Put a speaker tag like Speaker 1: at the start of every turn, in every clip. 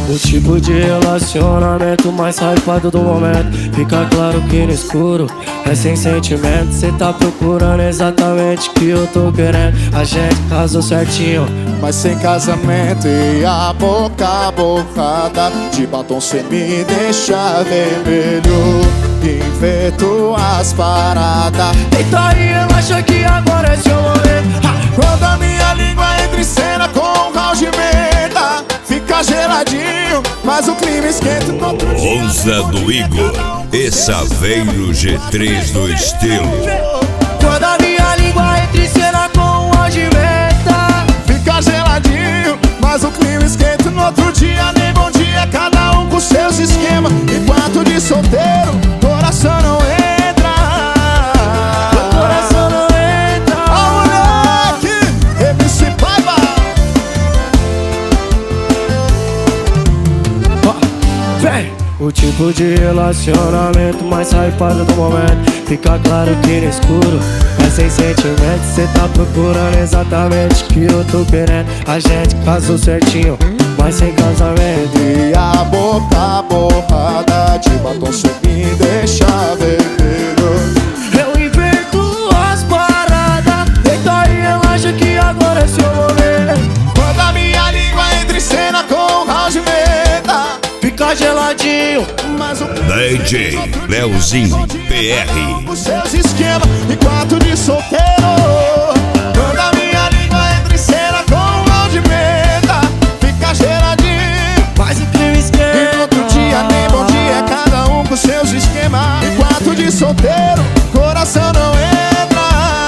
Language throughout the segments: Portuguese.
Speaker 1: O tipo de relacionamento mais hypado do momento. Fica claro que no escuro é sem sentimento. Cê tá procurando exatamente o que eu tô querendo. A gente casou certinho,
Speaker 2: mas sem casamento. E a boca borrada de batom cê me deixa vermelho. Invento as paradas.
Speaker 1: Eita aí, relaxa que agora é seu momento.
Speaker 2: Quando a minha língua entra em cena com um house de menta, fica geladinho, mas o clima esquenta no outro dia.
Speaker 3: Onça do Igor e Saveiro G3 do estilo.
Speaker 1: Quando a minha língua entra em cena com um house de menta,
Speaker 2: fica geladinho, mas o clima esquenta no outro dia. Nem bom dia, cada um com seus esquemas. Enquanto de solteiro, coração não entra.
Speaker 1: coração não entra.
Speaker 2: Ó moleque, MC Paiva.
Speaker 1: Vem! O tipo de relacionamento mais hypado do momento. Fica claro que no escuro é sem sentimento. Cê tá procurando exatamente o que eu tô querendo. A gente casou certinho, mas sem casamento.
Speaker 2: E a boca borrada de batom cê me deixa vermelho.
Speaker 1: Eu invento as paradas. Deita aí, relaxa que agora é seu momento.
Speaker 2: Quando a minha língua entra em cena com um house de menta,
Speaker 1: Fica geladinho,
Speaker 2: mas o
Speaker 3: DJ Leozinho PR.
Speaker 2: os seus esquemas, enquanto de solteiro. Quando a minha língua entra em cena com um house de menta, fica geladinho,
Speaker 1: mas o clima esquenta.
Speaker 2: e no outro dia nem bom dia, cada um com seus esquemas. Enquanto de solteiro, coração não entra.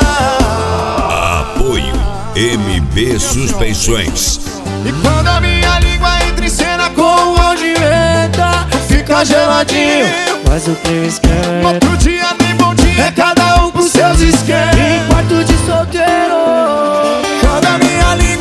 Speaker 3: Apoio MB Suspensões.
Speaker 2: E quando a minha língua entra em cena com
Speaker 1: Com o de venta, fica geladinho, mas o clima
Speaker 2: no
Speaker 1: esquenta.
Speaker 2: outro dia nem bom dia,
Speaker 1: É cada um com seus esquemas. Em quarto de solteiro.
Speaker 2: quando a minha língua